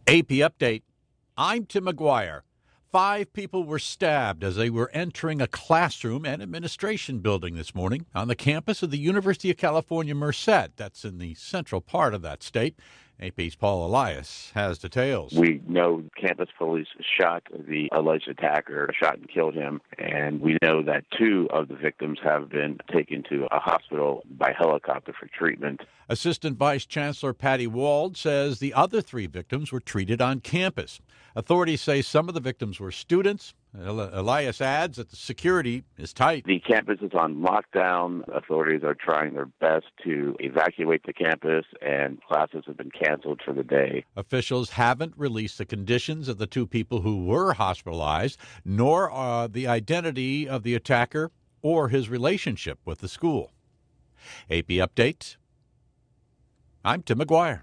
AP Update. I'm Tim McGuire. 5 people were stabbed as they were entering a classroom and administration building this morning on the campus of the University of California, Merced. That's in the central part of that state. AP's Paul Elias has details. We know campus police shot the alleged attacker, shot and killed him, and we know that 2 of the victims have been taken to a hospital by helicopter for treatment. Assistant Vice Chancellor Patty Wald says the other 3 victims were treated on campus. Authorities say some of the victims were students. Elias adds that the security is tight. The campus is on lockdown. Authorities are trying their best to evacuate the campus, and classes have been canceled for the day. Officials haven't released the conditions of the 2 people who were hospitalized, nor the identity of the attacker or his relationship with the school. AP Update. I'm Tim McGuire.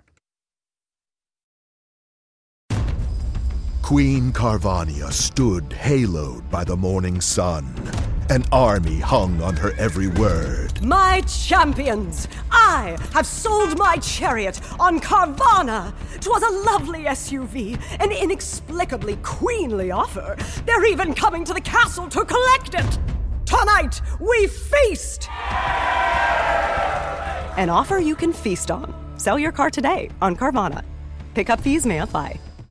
Queen Carvania stood haloed by the morning sun. An army hung on her every word. My champions, I have sold my chariot on Carvana. 'Twas a lovely SUV, an inexplicably queenly offer. They're even coming to the castle to collect it. Tonight, we feast! An offer you can feast on. Sell your car today on Carvana. Pickup fees may apply.